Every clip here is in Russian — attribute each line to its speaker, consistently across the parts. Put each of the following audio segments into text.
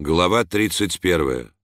Speaker 1: Глава 31.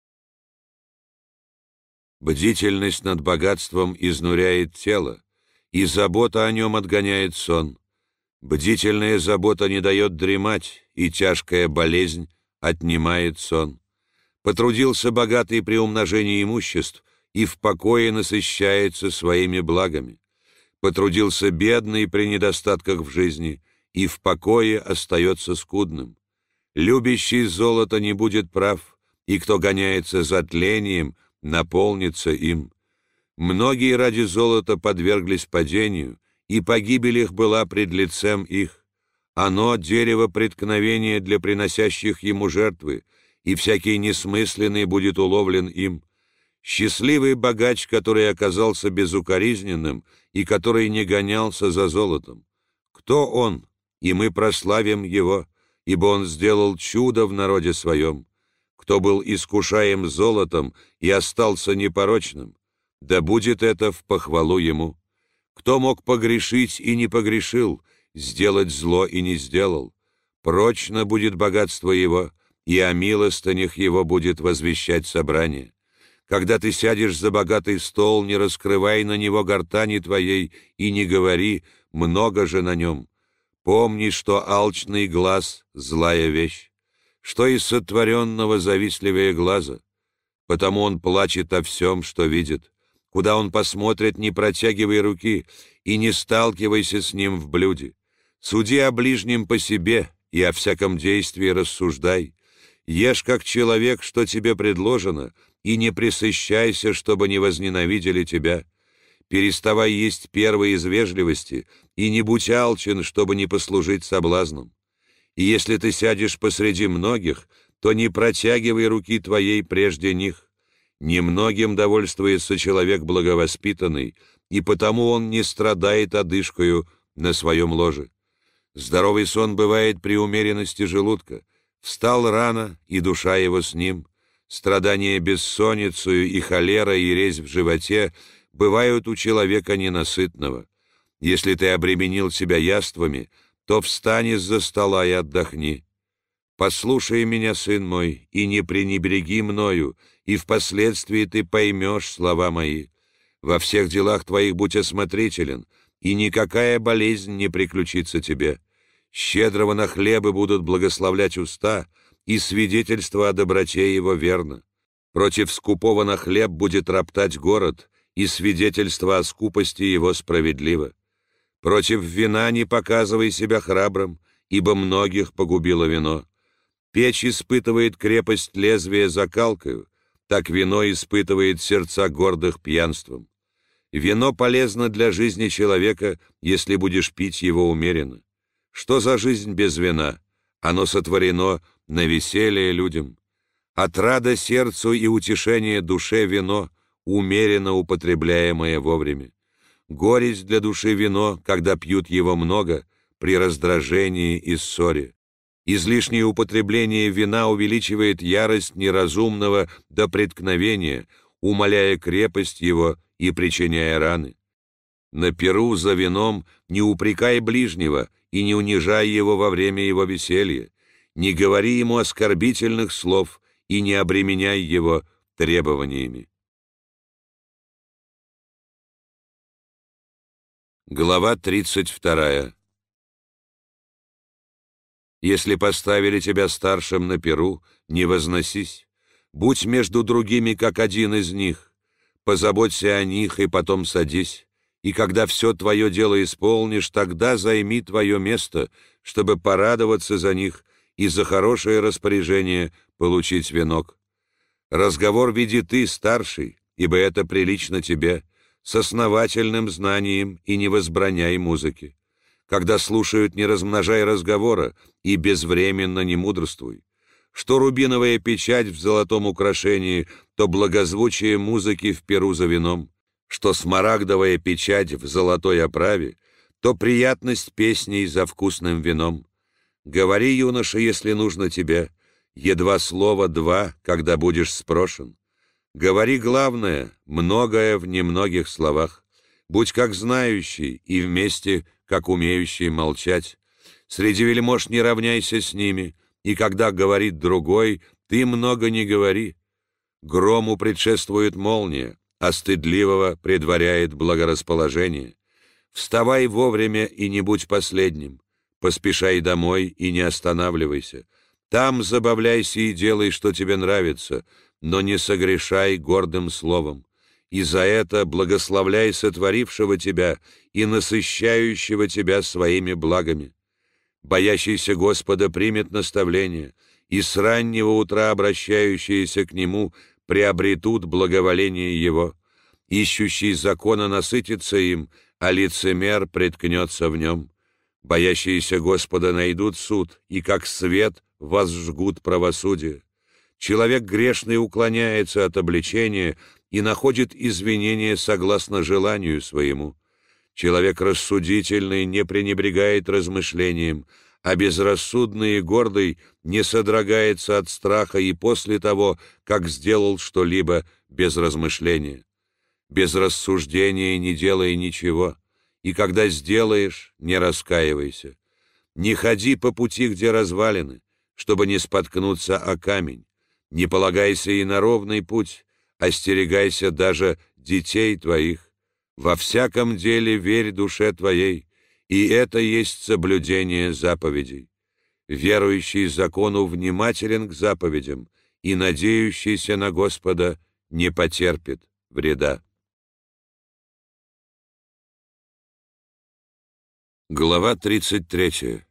Speaker 1: Бдительность над богатством изнуряет тело, и забота о нем отгоняет сон. Бдительная забота не дает дремать, и тяжкая болезнь отнимает сон. Потрудился богатый при умножении имуществ, и в покое насыщается своими благами. Потрудился бедный при недостатках в жизни, и в покое остается скудным. Любящий золото не будет прав, и кто гоняется за тлением, наполнится им. Многие ради золота подверглись падению, и погибель их была пред лицем их. Оно — дерево преткновения для приносящих ему жертвы, и всякий несмысленный будет уловлен им. Счастливый богач, который оказался безукоризненным и который не гонялся за золотом. Кто он? И мы прославим его, ибо он сделал чудо в народе своем. Кто был искушаем золотом и остался непорочным, да будет это в похвалу ему. Кто мог погрешить и не погрешил, сделать зло и не сделал? Прочно будет богатство его, и о милостынях его будет возвещать собрание. Когда ты сядешь за богатый стол, не раскрывай на него гортани твоей и не говори «много же на нем». Помни, что алчный глаз — злая вещь, что из сотворенного завистливее глаза, потому он плачет о всем, что видит. Куда он посмотрит, не протягивай руки, и не сталкивайся с ним в блюде. Суди о ближнем по себе, и о всяком действии рассуждай. Ешь, как человек, что тебе предложено, и не пресыщайся, чтобы не возненавидели тебя. Переставай есть первый из вежливости, и не будь алчен, чтобы не послужить соблазном. И если ты сядешь посреди многих, то не протягивай руки твоей прежде них. Немногим довольствуется человек благовоспитанный, и потому он не страдает одышкою на своем ложе. Здоровый сон бывает при умеренности желудка. Встал рано, и душа его с ним. Страдания бессонницею и холера, и резь в животе бывают у человека ненасытного. Если ты обременил себя яствами, то встань из-за стола и отдохни. Послушай меня, сын мой, и не пренебреги мною, и впоследствии ты поймешь слова мои. Во всех делах твоих будь осмотрителен, и никакая болезнь не приключится тебе. Щедрого на хлебы будут благословлять уста, и свидетельство о доброте его верно. Против скупого на хлеб будет роптать город, и свидетельство о скупости его справедливо. Против вина не показывай себя храбрым, ибо многих погубило вино. Печь испытывает крепость лезвия закалкою, так вино испытывает сердца гордых пьянством. Вино полезно для жизни человека, если будешь пить его умеренно. Что за жизнь без вина? Оно сотворено на веселье людям. Отрада сердцу и утешение душе вино, умеренно употребляемое вовремя. Горесть для души вино, когда пьют его много, при раздражении и ссоре. Излишнее употребление вина увеличивает ярость неразумного до преткновения, умаляя крепость его и причиняя раны. На пиру за вином не упрекай ближнего и не унижай его во время его веселья, не говори ему оскорбительных слов и не обременяй его требованиями. Глава 32. Если поставили тебя старшим на пиру, не возносись. Будь между другими, как один из них. Позаботься о них и потом садись. И когда все твое дело исполнишь, тогда займи твое место, чтобы порадоваться за них и за хорошее распоряжение получить венок. Разговор веди ты, старший, ибо это прилично тебе, с основательным знанием, и не возбраняй музыки. Когда слушают, не размножай разговора, и безвременно не мудрствуй. Что рубиновая печать в золотом украшении, то благозвучие музыки в пиру за вином. Что смарагдовая печать в золотой оправе, то приятность песней за вкусным вином. Говори, юноша, если нужно тебе, едва слово два, когда будешь спрошен. Говори главное, многое в немногих словах. Будь как знающий и вместе, как умеющий молчать. Среди вельмож не равняйся с ними, и когда говорит другой, ты много не говори. Грому предшествует молния, а стыдливого предваряет благорасположение. Вставай вовремя и не будь последним. Поспешай домой и не останавливайся. Там забавляйся и делай, что тебе нравится, но не согрешай гордым словом. И за это благословляй сотворившего тебя и насыщающего тебя своими благами. Боящийся Господа примет наставление, и с раннего утра обращающиеся к Нему приобретут благоволение Его. Ищущий закона насытится им, а лицемер преткнется в нем. Боящиеся Господа найдут суд, и как свет возжгут правосудие. Человек грешный уклоняется от обличения и находит извинения согласно желанию своему. Человек рассудительный не пренебрегает размышлением, а безрассудный и гордый не содрогается от страха и после того, как сделал что-либо без размышления. Без рассуждения не делай ничего, и когда сделаешь, не раскаивайся. Не ходи по пути, где развалины, чтобы не споткнуться о камень. Не полагайся и на ровный путь, остерегайся даже детей твоих. Во всяком деле верь душе твоей, и это есть соблюдение заповедей. Верующий закону внимателен к заповедям, и надеющийся на Господа не потерпит вреда. Глава 33.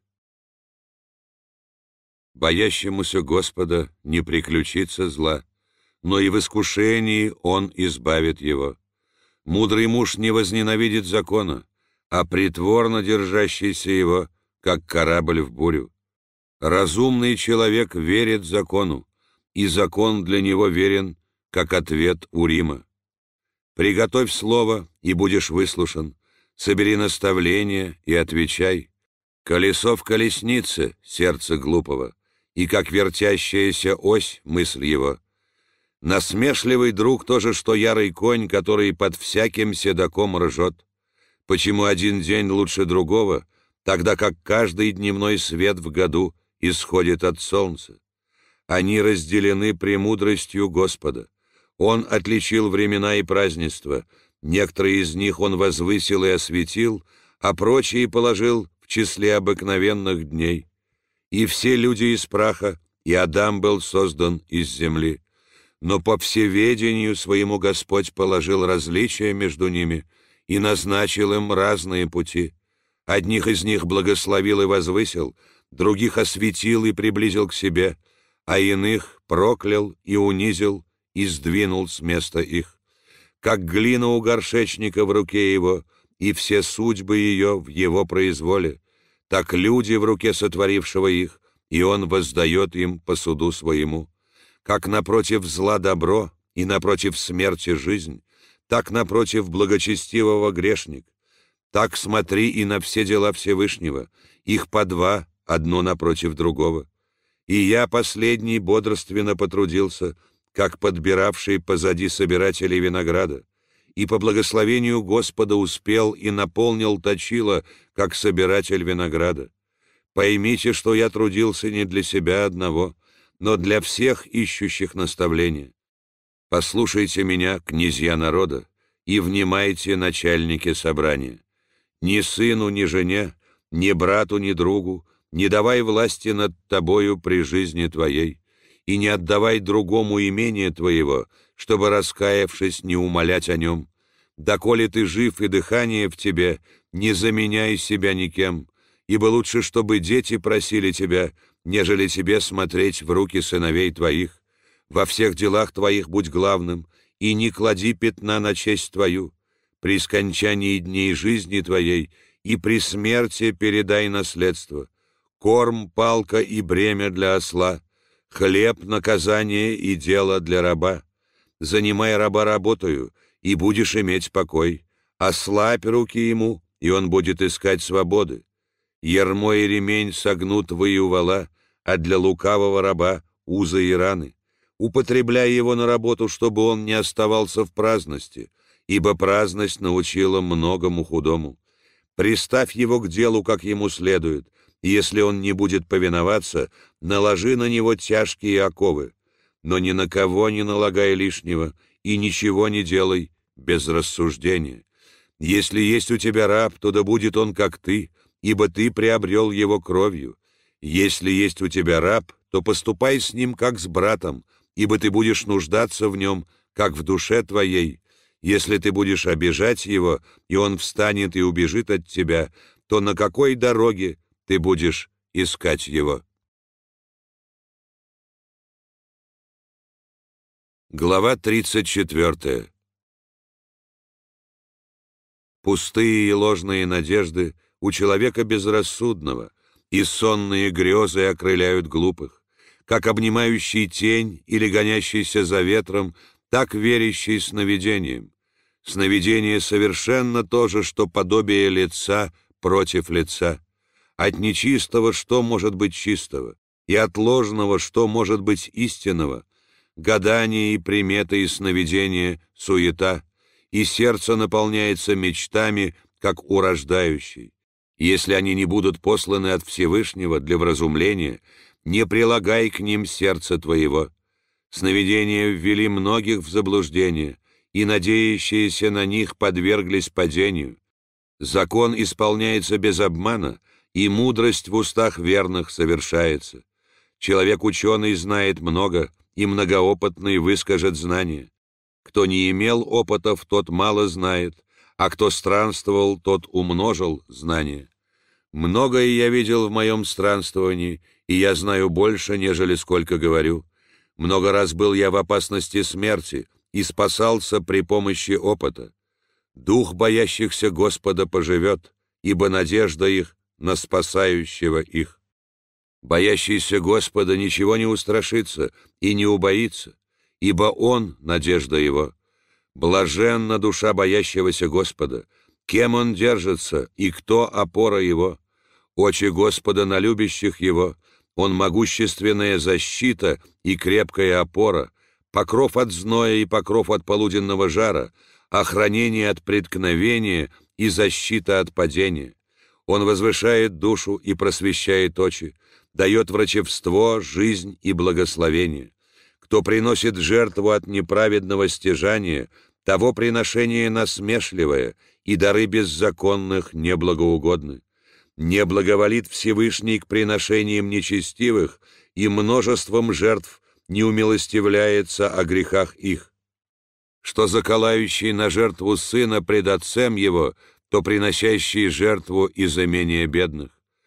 Speaker 1: Боящемуся Господа не приключится зла, но и в искушении Он избавит его. Мудрый муж не возненавидит закона, а притворно держащийся его, как корабль в бурю. Разумный человек верит закону, и закон для него верен, как ответ Урима. Приготовь слово, и будешь выслушан, собери наставление и отвечай. Колесо в колеснице — сердце глупого, и как вертящаяся ось — мысль его. Насмешливый друг тоже, что ярый конь, который под всяким седаком ржет. Почему один день лучше другого, тогда как каждый дневной свет в году исходит от солнца? Они разделены премудростью Господа. Он отличил времена и празднества, некоторые из них Он возвысил и осветил, а прочие положил в числе обыкновенных дней. И все люди из праха, и Адам был создан из земли. Но по всеведению своему Господь положил различия между ними и назначил им разные пути. Одних из них благословил и возвысил, других осветил и приблизил к себе, а иных проклял и унизил и сдвинул с места их. Как глина у горшечника в руке его, и все судьбы ее в его произволе, так люди в руке сотворившего их, и он воздает им по суду своему. Как напротив зла добро, и напротив смерти жизнь, так напротив благочестивого грешник. Так смотри и на все дела Всевышнего, их по два, одно напротив другого. И я последний бодрственно потрудился, как подбиравший позади собирателей винограда, и по благословению Господа успел и наполнил точило, как собиратель винограда. Поймите, что я трудился не для себя одного, но для всех ищущих наставления. Послушайте меня, князья народа, и внимайте, начальники собрания. Ни сыну, ни жене, ни брату, ни другу не давай власти над тобою при жизни твоей, и не отдавай другому имение твоего, чтобы, раскаявшись, не умолять о нем. Доколе ты жив и дыхание в тебе, не заменяй себя никем, ибо лучше, чтобы дети просили тебя, нежели тебе смотреть в руки сыновей твоих. Во всех делах твоих будь главным, и не клади пятна на честь твою. При скончании дней жизни твоей и при смерти передай наследство. Корм, палка и бремя для осла, хлеб, наказание и дело для раба. Занимай раба работою, и будешь иметь покой. Ослабь руки ему, и он будет искать свободы. Ярмо и ремень согнут воевала, а для лукавого раба узы и раны. Употребляй его на работу, чтобы он не оставался в праздности, ибо праздность научила многому худому. Приставь его к делу, как ему следует, Если он не будет повиноваться, наложи на него тяжкие оковы, но ни на кого не налагай лишнего и ничего не делай без рассуждения. Если есть у тебя раб, то да будет он как ты, ибо ты приобрел его кровью. Если есть у тебя раб, то поступай с ним как с братом, ибо ты будешь нуждаться в нем, как в душе твоей. Если ты будешь обижать его, и он встанет и убежит от тебя, то на какой дороге ты будешь искать его? Глава 34. Пустые и ложные надежды у человека безрассудного, и сонные грезы окрыляют глупых. Как обнимающий тень или гонящийся за ветром, так верящий сновидением. Сновидение совершенно то же, что подобие лица против лица. От нечистого что может быть чистого, и от ложного что может быть истинного? Гадание и приметы и сновидения — суета, и сердце наполняется мечтами, как у рождающей. Если они не будут посланы от Всевышнего для вразумления, не прилагай к ним сердце твоего. Сновидения ввели многих в заблуждение, и надеющиеся на них подверглись падению. Закон исполняется без обмана, и мудрость в устах верных совершается. Человек ученый знает много, и многоопытный выскажет знания. Кто не имел опытов, тот мало знает, а кто странствовал, тот умножил знания. Многое я видел в моем странствовании, и я знаю больше, нежели сколько говорю. Много раз был я в опасности смерти и спасался при помощи опыта. Дух боящихся Господа поживет, ибо надежда их на спасающего их. Боящийся Господа ничего не устрашится и не убоится, ибо Он — надежда его. Блаженна душа боящегося Господа, кем он держится и кто опора его. Очи Господа на любящих его, Он могущественная защита и крепкая опора, покров от зноя и покров от полуденного жара, охранение от преткновения и защита от падения. Он возвышает душу и просвещает очи, дает врачевство, жизнь и благословение. Кто приносит жертву от неправедного стяжания, того приношение насмешливое, и дары беззаконных неблагоугодны. Не благоволит Всевышний к приношениям нечестивых, и множеством жертв не умилостивляется о грехах их. Что заколающий на жертву сына пред отцем его, то приносящий жертву из имения бедных.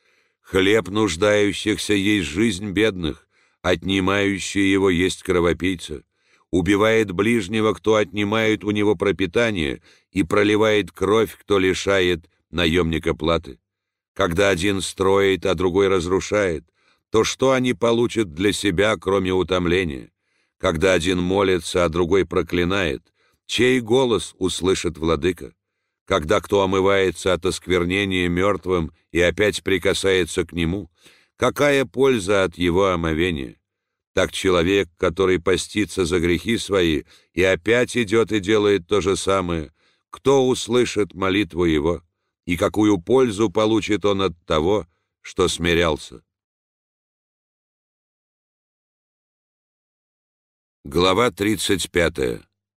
Speaker 1: Хлеб нуждающихся есть жизнь бедных, отнимающий его есть кровопийца. Убивает ближнего, кто отнимает у него пропитание, и проливает кровь, кто лишает наемника платы. Когда один строит, а другой разрушает, то что они получат для себя, кроме утомления? Когда один молится, а другой проклинает, чей голос услышит владыка? Когда кто омывается от осквернения мертвым и опять прикасается к нему, какая польза от его омовения? Так человек, который постится за грехи свои и опять идет и делает то же самое, кто услышит молитву его, и какую пользу получит он от того, что смирялся? Глава 35.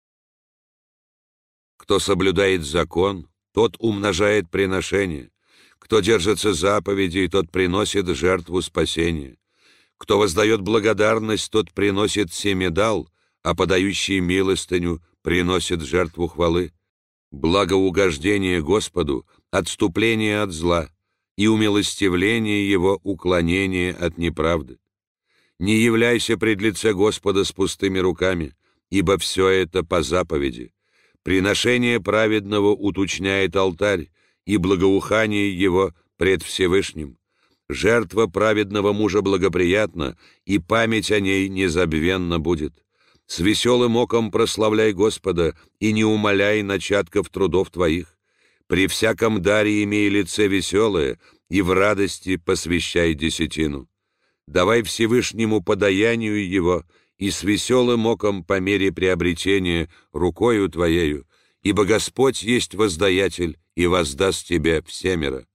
Speaker 1: Кто соблюдает закон, тот умножает приношение. Кто держится заповедей, тот приносит жертву спасения. Кто воздает благодарность, тот приносит семидал, а подающий милостыню приносит жертву хвалы. Благоугождение Господу — отступление от зла, и умилостивление Его — уклонение от неправды. Не являйся пред лице Господа с пустыми руками, ибо все это по заповеди. Приношение праведного уточняет алтарь, и благоухание его пред Всевышним. Жертва праведного мужа благоприятна, и память о ней незабвенна будет. С веселым оком прославляй Господа, и не умаляй начатков трудов твоих. При всяком даре имей лице веселое, и в радости посвящай десятину. Давай Всевышнему подаянию его, и с веселым оком по мере приобретения рукою твоею, ибо Господь есть воздаятель и воздаст тебе всемеро.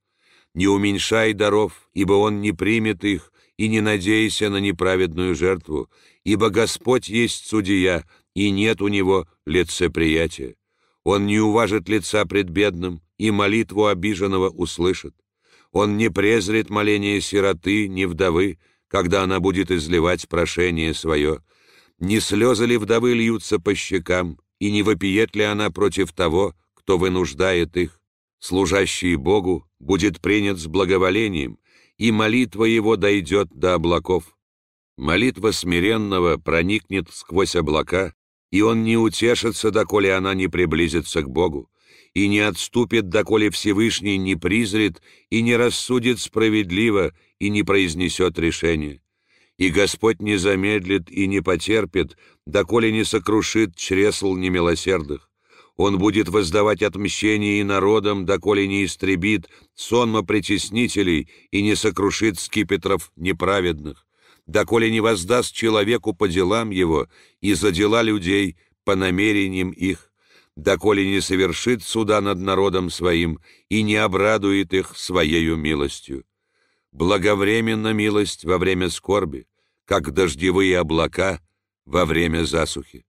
Speaker 1: Не уменьшай даров, ибо он не примет их, и не надейся на неправедную жертву, ибо Господь есть судья, и нет у него лицеприятия. Он не уважит лица пред бедным, и молитву обиженного услышит. Он не презрит моление сироты, ни вдовы, когда она будет изливать прошение свое. Не слезы ли вдовы льются по щекам, и не вопиет ли она против того, кто вынуждает их? Служащий Богу будет принят с благоволением, и молитва его дойдет до облаков. Молитва смиренного проникнет сквозь облака, и он не утешится, доколе она не приблизится к Богу, и не отступит, доколе Всевышний не призрит и не рассудит справедливо и не произнесет решение. И Господь не замедлит и не потерпит, доколе не сокрушит чресл немилосердных. Он будет воздавать отмщение и народам, доколе не истребит сонма притеснителей и не сокрушит скипетров неправедных, доколе не воздаст человеку по делам его и за дела людей по намерениям их, доколе не совершит суда над народом своим и не обрадует их своею милостью. Благовременна милость во время скорби, как дождевые облака во время засухи.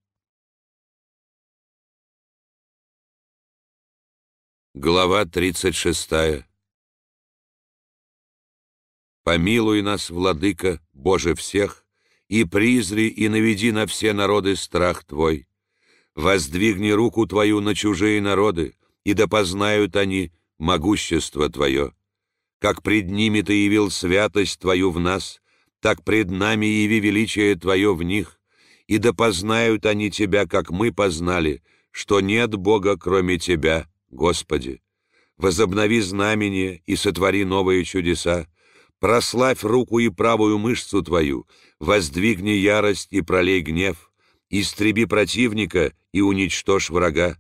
Speaker 1: Глава 36. «Помилуй нас, Владыка, Боже всех, и призри, и наведи на все народы страх Твой. Воздвигни руку Твою на чужие народы, и да познают они могущество Твое. Как пред ними Ты явил святость Твою в нас, так пред нами яви величие Твое в них, и да познают они Тебя, как мы познали, что нет Бога, кроме Тебя, Господи. Возобнови знамения и сотвори новые чудеса. Прославь руку и правую мышцу Твою, воздвигни ярость и пролей гнев, истреби противника и уничтожь врага.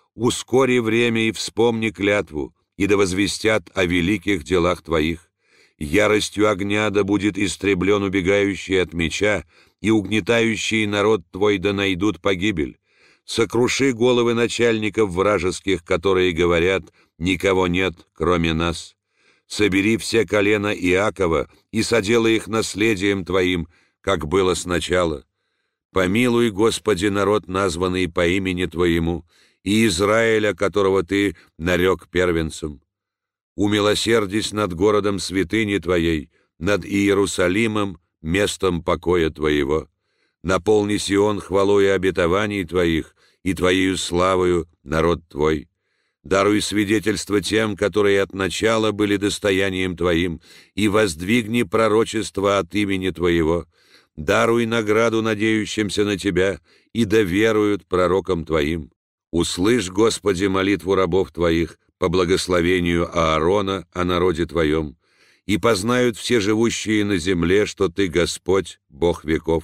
Speaker 1: Ускори время и вспомни клятву, и да возвестят о великих делах Твоих. Яростью огня да будет истреблен убегающий от меча, и угнетающий народ Твой да найдут погибель. Сокруши головы начальников вражеских, которые говорят: никого нет, кроме нас. Собери все колена Иакова и соделай их наследием Твоим, как было сначала. Помилуй, Господи, народ, названный по имени Твоему, и Израиля, которого Ты нарек первенцем. Умилосердись над городом святыни Твоей, над Иерусалимом, местом покоя Твоего. Наполни Сион хвалой обетований Твоих, и Твоею славою народ Твой. Даруй свидетельство тем, которые от начала были достоянием Твоим, и воздвигни пророчество от имени Твоего. Даруй награду надеющимся на Тебя, и доверуют пророкам Твоим. Услышь, Господи, молитву рабов Твоих по благословению Аарона о народе Твоем, и познают все живущие на земле, что Ты, Господь, Бог веков.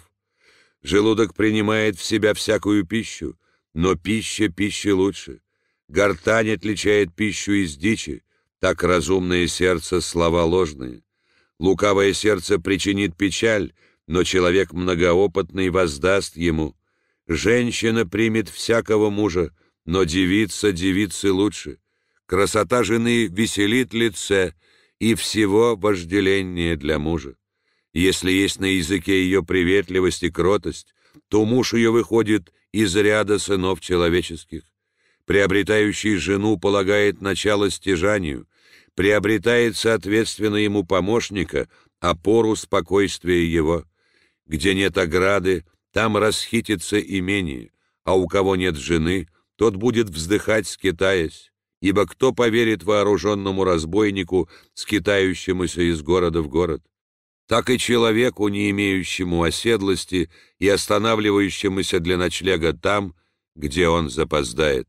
Speaker 1: Желудок принимает в себя всякую пищу, но пища пищи лучше. Гортань отличает пищу из дичи, так разумное сердце слова ложные. Лукавое сердце причинит печаль, но человек многоопытный воздаст ему. Женщина примет всякого мужа, но девица девицы лучше. Красота жены веселит лице, и всего вожделение для мужа. Если есть на языке ее приветливость и кротость, то муж ее выходит из ряда сынов человеческих. Приобретающий жену полагает начало стяжанию, приобретает соответственно ему помощника, опору спокойствия его. Где нет ограды, там расхитится имение, а у кого нет жены, тот будет вздыхать, скитаясь. Ибо кто поверит вооруженному разбойнику, скитающемуся из города в город? Так и человеку, не имеющему оседлости и останавливающемуся для ночлега там, где он запоздает.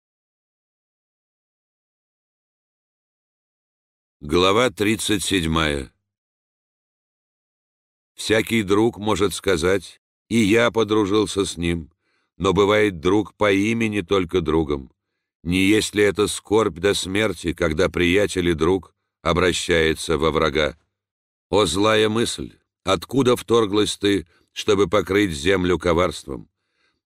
Speaker 1: Глава 37. Всякий друг может сказать: «И я подружился с ним», но бывает друг по имени только другом. Не есть ли это скорбь до смерти, когда приятель и друг обращается во врага? О, злая мысль! Откуда вторглась ты, чтобы покрыть землю коварством?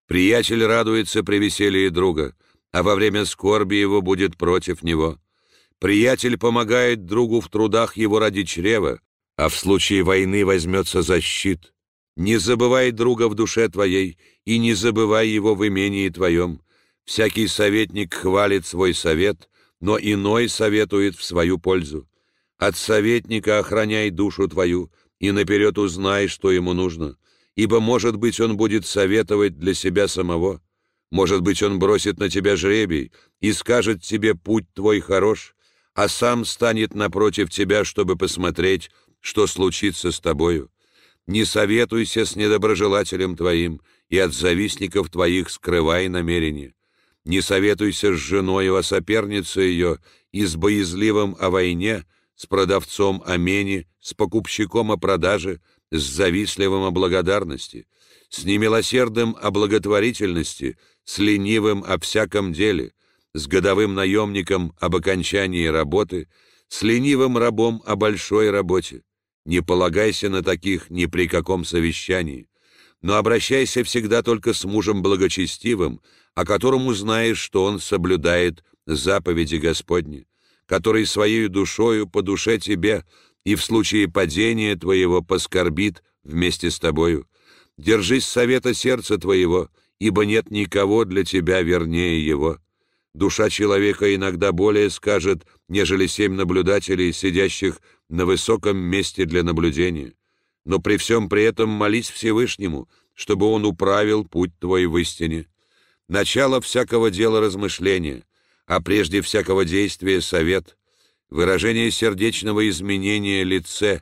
Speaker 1: Приятель радуется при веселье друга, а во время скорби его будет против него. Приятель помогает другу в трудах его ради чрева, а в случае войны возьмется за щит. Не забывай друга в душе твоей, и не забывай его в имении твоем. Всякий советник хвалит свой совет, но иной советует в свою пользу. От советника охраняй душу твою, и наперед узнай, что ему нужно, ибо, может быть, он будет советовать для себя самого, может быть, он бросит на тебя жребий и скажет тебе: путь твой хорош, а сам станет напротив тебя, чтобы посмотреть, что случится с тобою. Не советуйся с недоброжелателем твоим, и от завистников твоих скрывай намерение. Не советуйся с женою о сопернице ее, и с боязливым о войне, с продавцом о мене, с покупщиком о продаже, с завистливым о благодарности, с немилосердным о благотворительности, с ленивым о всяком деле, с годовым наемником об окончании работы, с ленивым рабом о большой работе. Не полагайся на таких ни при каком совещании, но обращайся всегда только с мужем благочестивым, о котором узнаешь, что он соблюдает заповеди Господни, который своей душою по душе тебе и в случае падения твоего поскорбит вместе с тобою. Держись совета сердца твоего, ибо нет никого для тебя вернее его. Душа человека иногда более скажет, нежели 7 наблюдателей, сидящих на высоком месте для наблюдения. Но при всем при этом молись Всевышнему, чтобы он управил путь твой в истине. Начало всякого дела размышления, а прежде всякого действия совет, выражение сердечного изменения лице.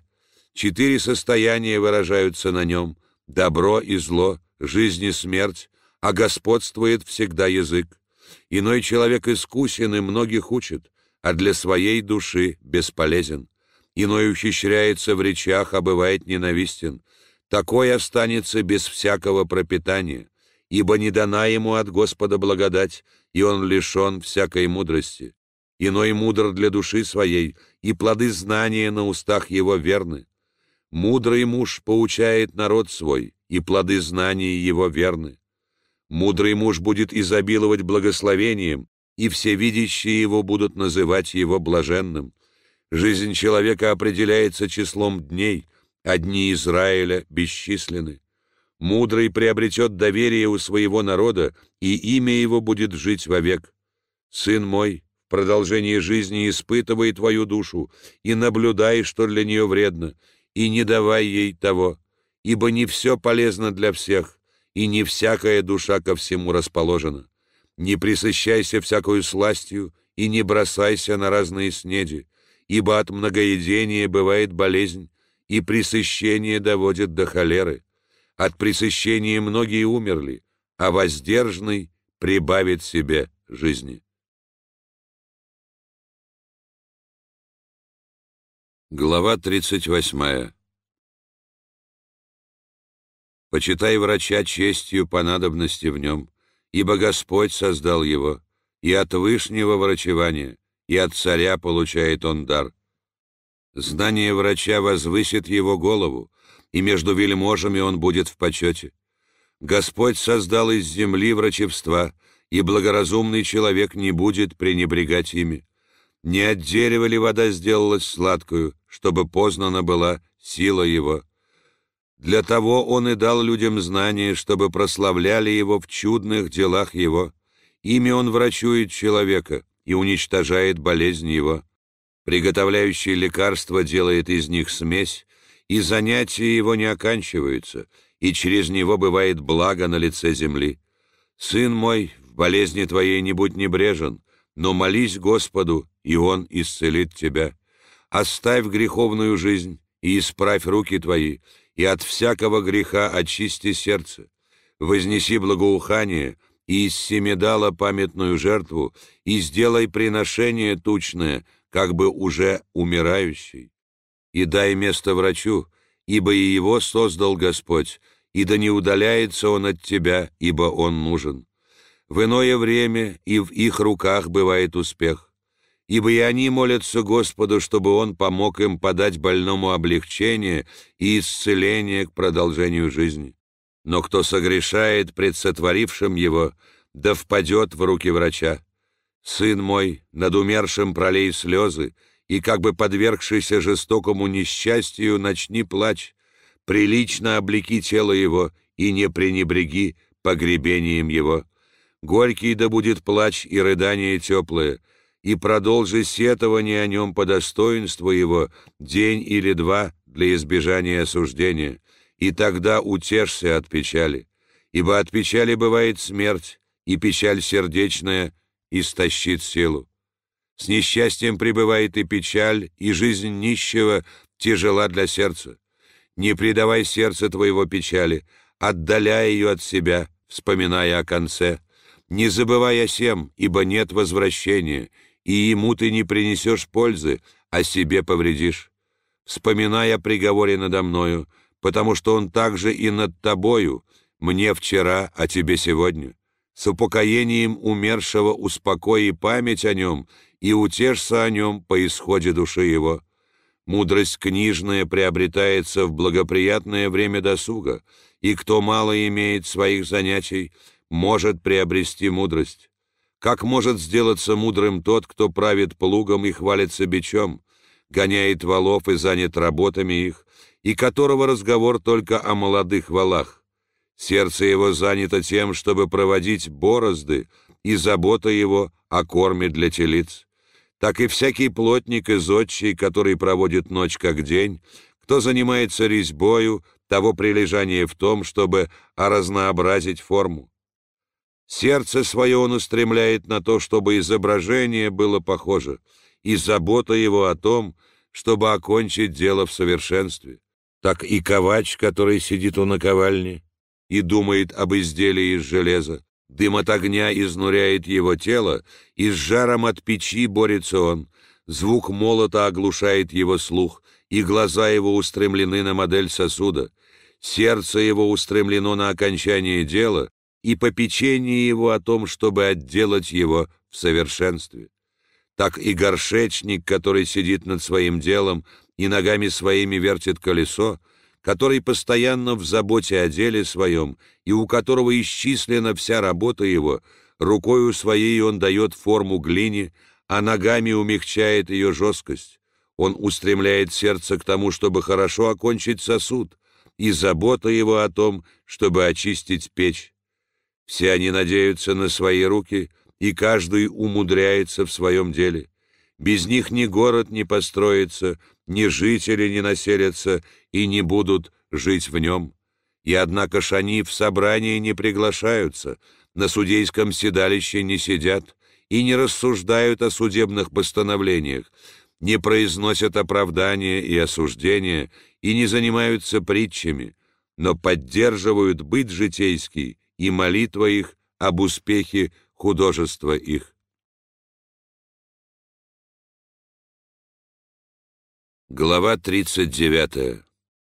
Speaker 1: 4 состояния выражаются на нем: добро и зло, жизнь и смерть, а господствует всегда язык. Иной человек искусен и многих учит, а для своей души бесполезен. Иной ухищряется в речах, а бывает ненавистен. Такой останется без всякого пропитания, ибо не дана ему от Господа благодать, и он лишен всякой мудрости. Иной мудр для души своей, и плоды знания на устах его верны. Мудрый муж поучает народ свой, и плоды знаний его верны. Мудрый муж будет изобиловать благословением, и все видящие его будут называть его блаженным. Жизнь человека определяется числом дней, а дни Израиля бесчисленны. Мудрый приобретет доверие у своего народа, и имя его будет жить вовек. Сын мой, в продолжении жизни испытывай твою душу, и наблюдай, что для нее вредно, и не давай ей того, ибо не все полезно для всех, и не всякая душа ко всему расположена. Не пресыщайся всякою сластью, и не бросайся на разные снеди, ибо от многоедения бывает болезнь, и пресыщение доводит до холеры. От пресыщения многие умерли, а воздержанный прибавит себе жизни. Глава 38. Почитай врача честью по надобности в нем, ибо Господь создал его, и от вышнего врачевания, и от царя получает он дар. Знание врача возвысит его голову, и между вельможами он будет в почете. Господь создал из земли врачевства, и благоразумный человек не будет пренебрегать ими. Не от дерева ли вода сделалась сладкую, чтобы познана была сила его? Для того он и дал людям знание, чтобы прославляли его в чудных делах его. Ими он врачует человека и уничтожает болезнь его. Приготовляющий лекарства делает из них смесь, и занятия его не оканчиваются, и через него бывает благо на лице земли. Сын мой, в болезни твоей не будь небрежен, но молись Господу, и Он исцелит тебя. Оставь греховную жизнь и исправь руки твои, и от всякого греха очисти сердце. Вознеси благоухание, и из семидала памятную жертву, и сделай приношение тучное, как бы уже умирающий. И дай место врачу, ибо и его создал Господь, и да не удаляется он от тебя, ибо он нужен. В иное время и в их руках бывает успех, ибо и они молятся Господу, чтобы Он помог им подать больному облегчение и исцеление к продолжению жизни. Но кто согрешает пред сотворившим его, да впадет в руки врача. Сын мой, над умершим пролей слезы, и, как бы подвергшийся жестокому несчастью, начни плач, прилично облеки тело его и не пренебреги погребением его. Горький да будет плач и рыдание теплое, и продолжи сетование о нем по достоинству его день или два для избежания осуждения, и тогда утешься от печали, ибо от печали бывает смерть, и печаль сердечная истощит силу. С несчастьем пребывает и печаль, и жизнь нищего тяжела для сердца. Не предавай сердце твоего печали, отдаляй ее от себя, вспоминая о конце. Не забывай о сем, ибо нет возвращения, и ему ты не принесешь пользы, а себе повредишь. Вспоминай о приговоре надо мною, потому что он также и над тобою, мне вчера, а тебе сегодня. С упокоением умершего успокой и память о нем, и утешься о нем по исходе души его. Мудрость книжная приобретается в благоприятное время досуга, и кто мало имеет своих занятий, может приобрести мудрость. Как может сделаться мудрым тот, кто правит плугом и хвалится бичом, гоняет волов и занят работами их, и которого разговор только о молодых волах? Сердце его занято тем, чтобы проводить борозды, и забота его о корме для телиц. Так и всякий плотник и зодчий, который проводит ночь как день, кто занимается резьбою, того прилежание в том, чтобы разнообразить форму. Сердце свое он устремляет на то, чтобы изображение было похоже, и забота его о том, чтобы окончить дело в совершенстве. Так и ковач, который сидит у наковальни и думает об изделии из железа, дым от огня изнуряет его тело, и с жаром от печи борется он, звук молота оглушает его слух, и глаза его устремлены на модель сосуда, сердце его устремлено на окончание дела, и попечение его о том, чтобы отделать его в совершенстве. Так и горшечник, который сидит над своим делом и ногами своими вертит колесо, который постоянно в заботе о деле своем, и у которого исчислена вся работа его, рукою своей он дает форму глине, а ногами умягчает ее жесткость. Он устремляет сердце к тому, чтобы хорошо окончить сосуд, и забота его о том, чтобы очистить печь. Все они надеются на свои руки, и каждый умудряется в своем деле. Без них ни город не построится, ни жители не населятся и не будут жить в нем. И однако ж они в собрании не приглашаются, на судейском седалище не сидят и не рассуждают о судебных постановлениях, не произносят оправдания и осуждения и не занимаются притчами, но поддерживают быт житейский и молитва их об успехе художества их. Глава 39.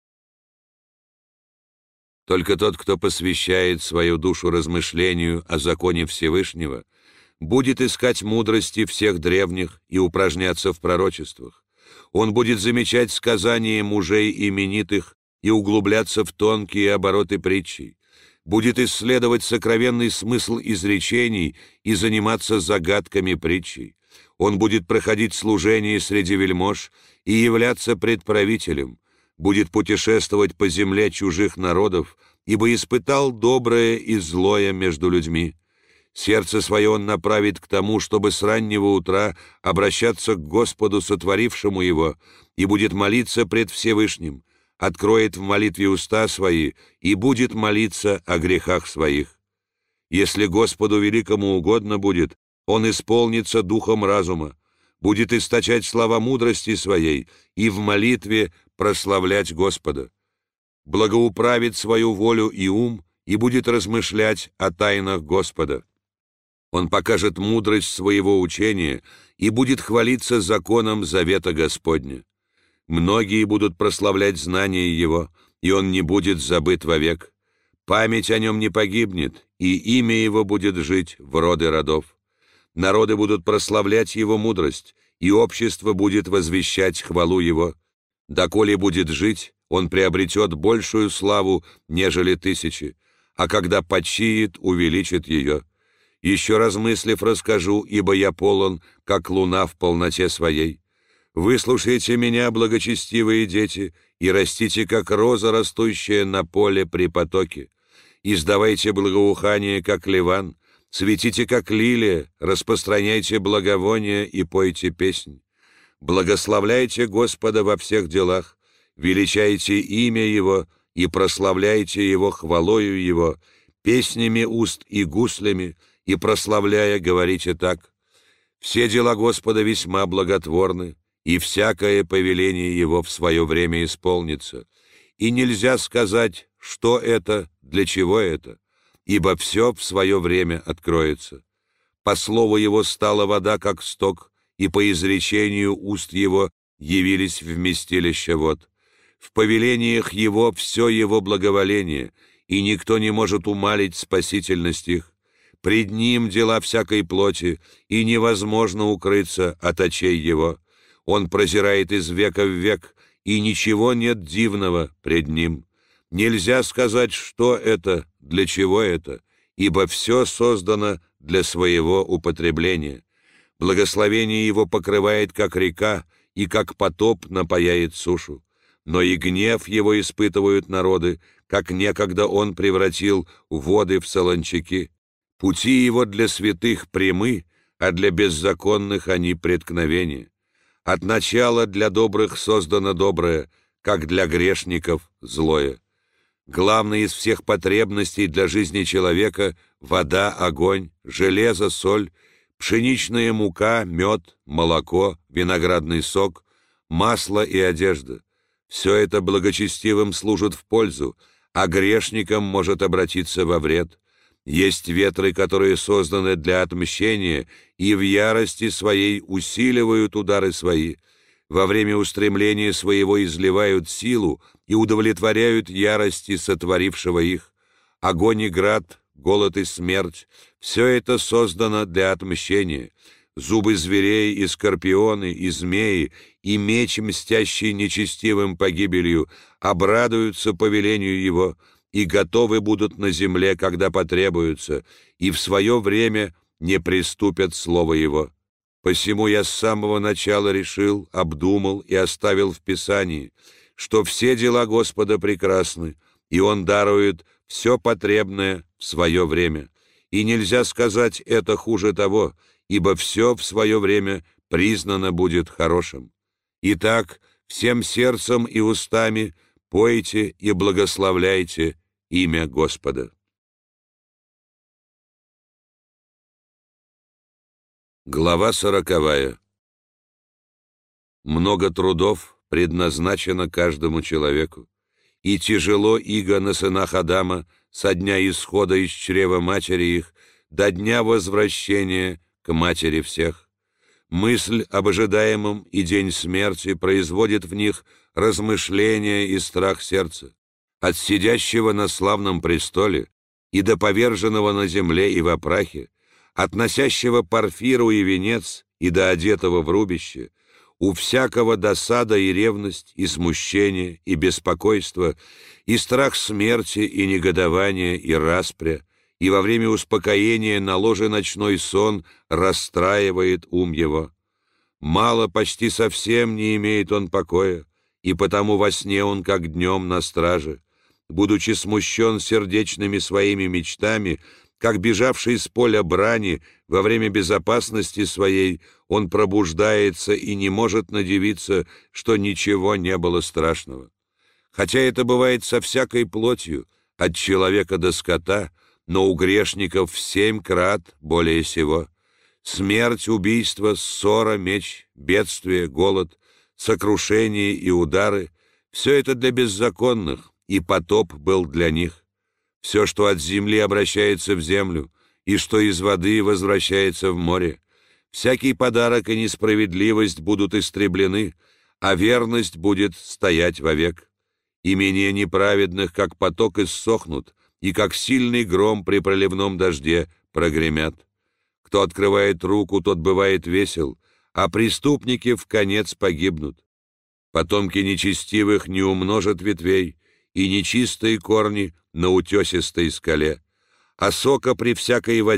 Speaker 1: Только тот, кто посвящает свою душу размышлению о законе Всевышнего, будет искать мудрости всех древних и упражняться в пророчествах. Он будет замечать сказания мужей именитых и углубляться в тонкие обороты притчей, будет исследовать сокровенный смысл изречений и заниматься загадками притчей. Он будет проходить служение среди вельмож и являться предправителем, будет путешествовать по земле чужих народов, ибо испытал доброе и злое между людьми. Сердце свое он направит к тому, чтобы с раннего утра обращаться к Господу, сотворившему его, и будет молиться пред Всевышним, откроет в молитве уста свои и будет молиться о грехах своих. Если Господу великому угодно будет, он исполнится духом разума, будет источать слова мудрости своей и в молитве прославлять Господа. Благоуправит свою волю и ум и будет размышлять о тайнах Господа. Он покажет мудрость своего учения и будет хвалиться законом завета Господня. Многие будут прославлять знания его, и он не будет забыт вовек. Память о нем не погибнет, и имя его будет жить в роды родов. Народы будут прославлять его мудрость, и общество будет возвещать хвалу его. Доколе будет жить, он приобретет большую славу, нежели тысячи, а когда почиет, увеличит ее. Еще размыслив, расскажу, ибо я полон, как луна в полноте своей. Выслушайте меня, благочестивые дети, и растите, как роза, растущая на поле при потоке. Издавайте благоухание, как ливан, цветите, как лилия, распространяйте благовония и пойте песнь. Благословляйте Господа во всех делах, величайте имя Его и прославляйте Его хвалою Его, песнями уст и гуслями, и прославляя, говорите так: все дела Господа весьма благотворны, и всякое повеление Его в свое время исполнится. И нельзя сказать, что это, для чего это, ибо все в свое время откроется. По слову Его стала вода, как сток, и по изречению уст Его явились вместилища вод. В повелениях Его все Его благоволение, и никто не может умалить спасительность их. Пред Ним дела всякой плоти, и невозможно укрыться от очей Его. Он прозирает из века в век, и ничего нет дивного пред Ним. Нельзя сказать, что это, для чего это, ибо все создано для своего употребления. Благословение Его покрывает, как река, и как потоп напояет сушу. Но и гнев Его испытывают народы, как некогда Он превратил воды в солончаки. Пути Его для святых прямы, а для беззаконных они преткновения. От начала для добрых создано доброе, как для грешников злое. Главное из всех потребностей для жизни человека — вода, огонь, железо, соль, пшеничная мука, мед, молоко, виноградный сок, масло и одежда. Все это благочестивым служит в пользу, а грешникам может обратиться во вред. Есть ветры, которые созданы для отмщения, и в ярости своей усиливают удары свои. Во время устремления своего изливают силу и удовлетворяют ярости сотворившего их. Огонь и град, голод и смерть — все это создано для отмщения. Зубы зверей и скорпионы, и змеи, и меч, мстящий нечестивым погибелью, обрадуются повелению его, и готовы будут на земле, когда потребуются, и в свое время не приступят слово Его. Посему я с самого начала решил, обдумал и оставил в Писании, что все дела Господа прекрасны, и Он дарует все потребное в свое время. И нельзя сказать это хуже того, ибо все в свое время признано будет хорошим. Итак, всем сердцем и устами пойте и благословляйте имя Господа. Глава 40. Много трудов предназначено каждому человеку, и тяжело иго на сынах Адама со дня исхода из чрева матери их до дня возвращения к матери всех. Мысль об ожидаемом и день смерти производит в них размышления и страх сердца. От сидящего на славном престоле и до поверженного на земле и во прахе, от носящего парфиру и венец и до одетого в рубище, у всякого досада и ревность, и смущение, и беспокойство, и страх смерти, и негодование, и распря, и во время успокоения на ложе ночной сон расстраивает ум его. Мало, почти совсем не имеет он покоя, и потому во сне он как днем на страже. Будучи смущен сердечными своими мечтами, как бежавший с поля брани, во время безопасности своей он пробуждается и не может надивиться, что ничего не было страшного. Хотя это бывает со всякой плотью, от человека до скота, но у грешников в 7 крат более сего. Смерть, убийство, ссора, меч, бедствие, голод, сокрушение и удары — все это для беззаконных, и потоп был для них. Все, что от земли обращается в землю, и что из воды возвращается в море. Всякий подарок и несправедливость будут истреблены, а верность будет стоять вовек. Имения неправедных, как поток, иссохнут, и как сильный гром при проливном дожде прогремят. Кто открывает руку, тот бывает весел, а преступники вконец погибнут. Потомки нечестивых не умножат ветвей, и нечистые корни на утесистой скале. А сока при всякой воде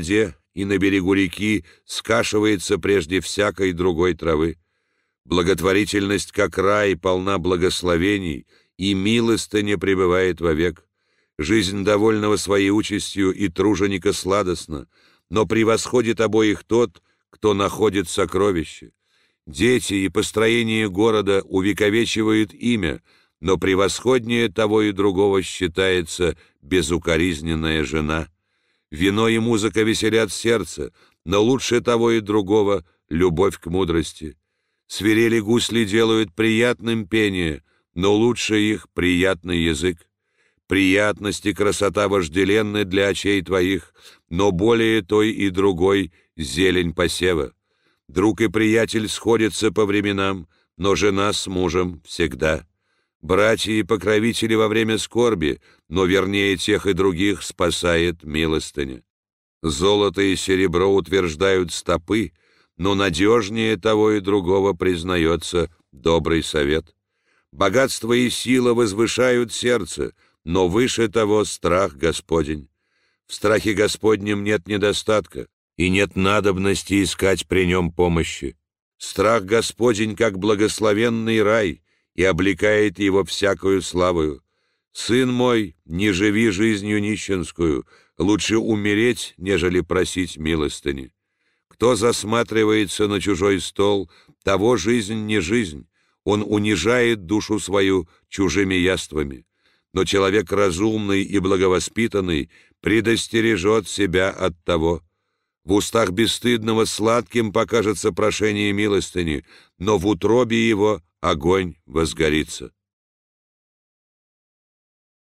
Speaker 1: и на берегу реки скашивается прежде всякой другой травы. Благотворительность, как рай, полна благословений, и милостыня пребывает вовек. Жизнь довольного своей участью и труженика сладостна, но превосходит обоих тот, кто находит сокровище. Дети и построение города увековечивают имя, но превосходнее того и другого считается безукоризненная жена. Вино и музыка веселят сердце, но лучше того и другого — любовь к мудрости. Свирели гусли делают приятным пение, но лучше их приятный язык. Приятность и красота вожделенны для очей твоих, но более той и другой зелень посева. Друг и приятель сходятся по временам, но жена с мужем всегда. Братья и покровители во время скорби, но вернее тех и других спасает милостыня. Золото и серебро утверждают стопы, но надежнее того и другого признается добрый совет. Богатство и сила возвышают сердце, но выше того страх Господень. В страхе Господнем нет недостатка, и нет надобности искать при нем помощи. Страх Господень, как благословенный рай, и облекает его всякою славою. Сын мой, не живи жизнью нищенскую, лучше умереть, нежели просить милостыни. Кто засматривается на чужой стол, того жизнь не жизнь, он унижает душу свою чужими яствами. Но человек разумный и благовоспитанный предостережет себя от того. В устах бесстыдного сладким покажется прошение милостыни, но в утробе его огонь возгорится.